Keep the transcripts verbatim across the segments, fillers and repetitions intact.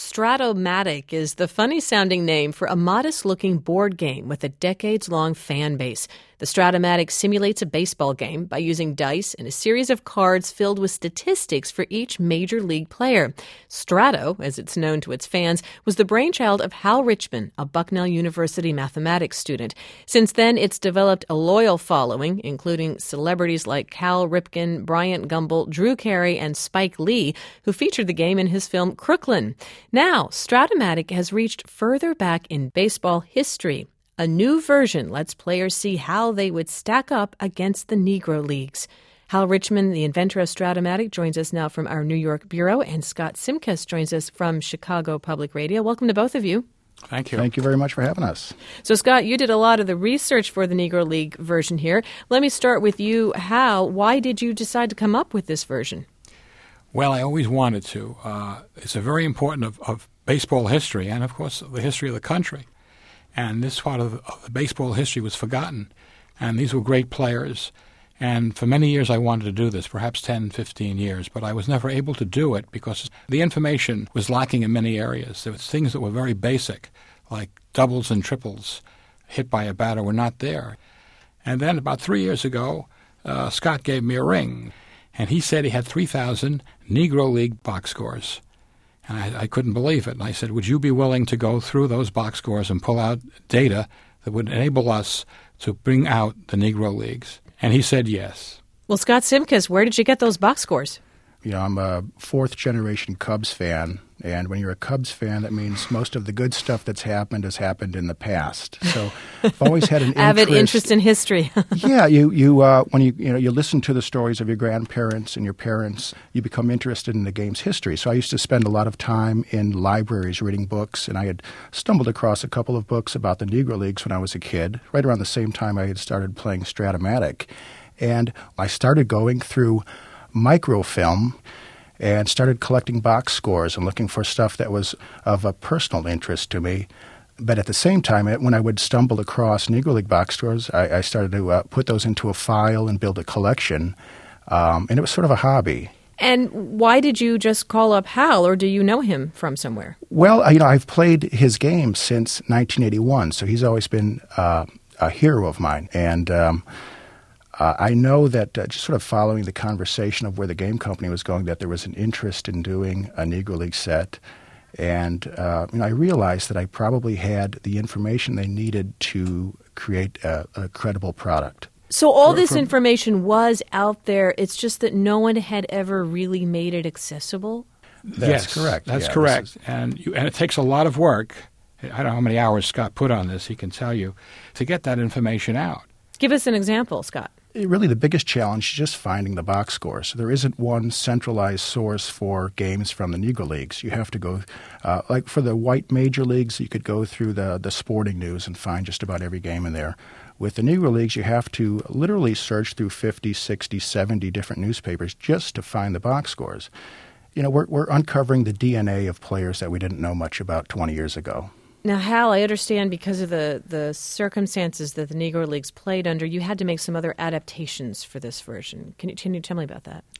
Strat-O-Matic is the funny-sounding name for a modest-looking board game with a decades-long fan base. The Strat-O-Matic simulates a baseball game by using dice and a series of cards filled with statistics for each major league player. Strato, as it's known to its fans, was the brainchild of Hal Richman, a Bucknell University mathematics student. Since then, it's developed a loyal following, including celebrities like Cal Ripken, Bryant Gumbel, Drew Carey, and Spike Lee, who featured the game in his film Crooklyn. Now, Strat-O-Matic has reached further back in baseball history. A new version lets players see how they would stack up against the Negro Leagues. Hal Richman, the inventor of Strat-O-Matic, joins us now from our New York bureau, and Scott Simkus joins us from Chicago Public Radio. Welcome to both of you. Thank you. Thank you very much for having us. So, Scott, you did a lot of the research for the Negro League version here. Let me start with you. Hal, why did you decide to come up with this version? Well, I always wanted to. Uh, it's a very important of, of baseball history and, of course, the history of the country. And this part of, of the baseball history was forgotten. And these were great players. And for many years I wanted to do this, perhaps ten, fifteen years, but I was never able to do it because the information was lacking in many areas. There were things that were very basic, like doubles and triples hit by a batter were not there. And then about three years ago, uh, Scott gave me a ring, and he said he had three thousand Negro League box scores. And I, I couldn't believe it. And I said, would you be willing to go through those box scores and pull out data that would enable us to bring out the Negro Leagues? And he said yes. Well, Scott Simkus, where did you get those box scores? You know, I'm a fourth-generation Cubs fan, and when you're a Cubs fan, that means most of the good stuff that's happened has happened in the past. So I've always had an avid interest, interest in history. yeah, you you uh, when you you know you listen to the stories of your grandparents and your parents, you become interested in the game's history. So I used to spend a lot of time in libraries reading books, and I had stumbled across a couple of books about the Negro Leagues when I was a kid, right around the same time I had started playing Strat-O-Matic, and I started going through microfilm and started collecting box scores and looking for stuff that was of a personal interest to me. But at the same time, when I would stumble across Negro League box scores, I, I started to uh, put those into a file and build a collection, um, and it was sort of a hobby. And why did you just call up Hal, or do you know him from somewhere? Well, you know, I've played his game since nineteen eighty-one, so he's always been uh, a hero of mine. And um Uh, I know that uh, just sort of following the conversation of where the game company was going, that there was an interest in doing a Negro League set. And uh, you know, I realized that I probably had the information they needed to create a, a credible product. So all For- this from- information was out there. It's just that no one had ever really made it accessible? That's yes, correct. That's Yeah, correct. this is- And you, and it takes a lot of work. I don't know how many hours Scott put on this, he can tell you, to get that information out. Give us an example, Scott. Really, the biggest challenge is just finding the box scores. There isn't one centralized source for games from the Negro Leagues. You have to go, uh, like for the white major leagues, you could go through the, the sporting news and find just about every game in there. With the Negro Leagues, you have to literally search through fifty, sixty, seventy different newspapers just to find the box scores. You know, we're, we're uncovering the D N A of players that we didn't know much about twenty years ago. Now, Hal, I understand because of the, the circumstances that the Negro Leagues played under, you had to make some other adaptations for this version. Can you, can you tell me about that?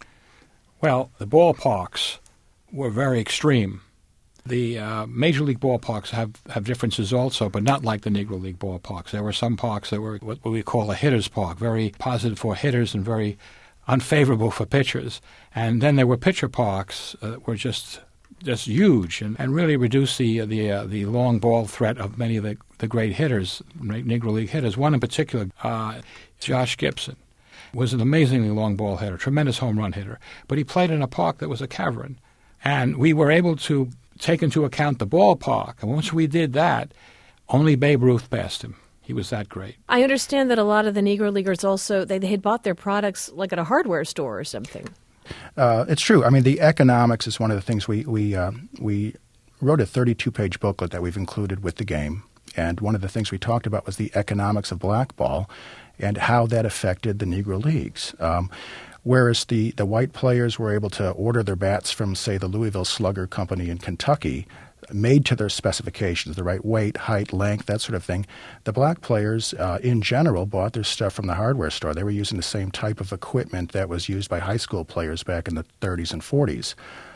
Well, the ballparks were very extreme. The uh, Major League ballparks have, have differences also, but not like the Negro League ballparks. There were some parks that were what we call a hitter's park, very positive for hitters and very unfavorable for pitchers. And then there were pitcher parks uh, that were just just huge and, and really reduced the the uh, the long ball threat of many of the, the great hitters, Negro League hitters. One in particular, uh, Josh Gibson, was an amazingly long ball hitter, tremendous home run hitter. But he played in a park that was a cavern. And we were able to take into account the ballpark. And once we did that, only Babe Ruth passed him. He was that great. I understand that a lot of the Negro Leaguers also, they, they had bought their products like at a hardware store or something. Uh, it's true. I mean, the economics is one of the things we we uh, we wrote a thirty-two page booklet that we've included with the game, and one of the things we talked about was the economics of blackball and how that affected the Negro Leagues. Um, whereas the, the white players were able to order their bats from, say, the Louisville Slugger Company in Kentucky, made to their specifications, the right weight, height, length, that sort of thing. The black players, uh, in general, bought their stuff from the hardware store. They were using the same type of equipment that was used by high school players back in the thirties and forties.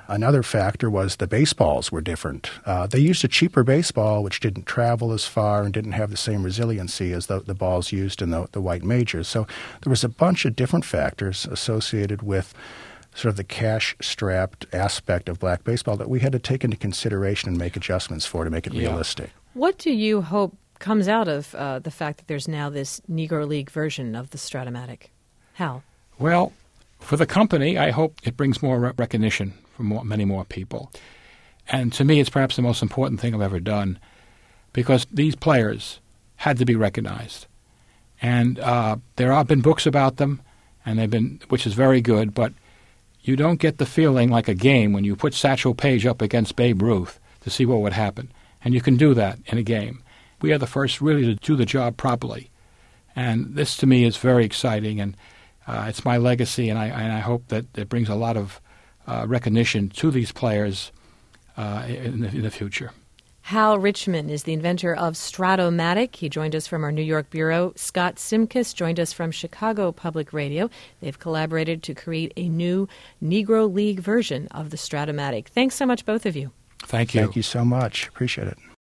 Another factor was the baseballs were different. Uh, they used a cheaper baseball, which didn't travel as far and didn't have the same resiliency as the, the balls used in the, the white majors. So there was a bunch of different factors associated with sort of the cash-strapped aspect of black baseball that we had to take into consideration and make adjustments for to make it Yeah. realistic. What do you hope comes out of uh, the fact that there's now this Negro League version of the Stratomatic? Hal? Well, for the company, I hope it brings more re- recognition for more, many more people. And to me, it's perhaps the most important thing I've ever done because these players had to be recognized. And uh, there have been books about them, and they've been, which is very good, but you don't get the feeling like a game when you put Satchel Paige up against Babe Ruth to see what would happen. And you can do that in a game. We are the first really to do the job properly. And this, to me, is very exciting, and uh, it's my legacy, and I, and I hope that it brings a lot of uh, recognition to these players uh, in, the, in the future. Hal Richman is the inventor of Stratomatic. He joined us from our New York bureau. Scott Simkus joined us from Chicago Public Radio. They've collaborated to create a new Negro League version of the Stratomatic. Thanks so much, both of you. Thank you. Thank you so much. Appreciate it.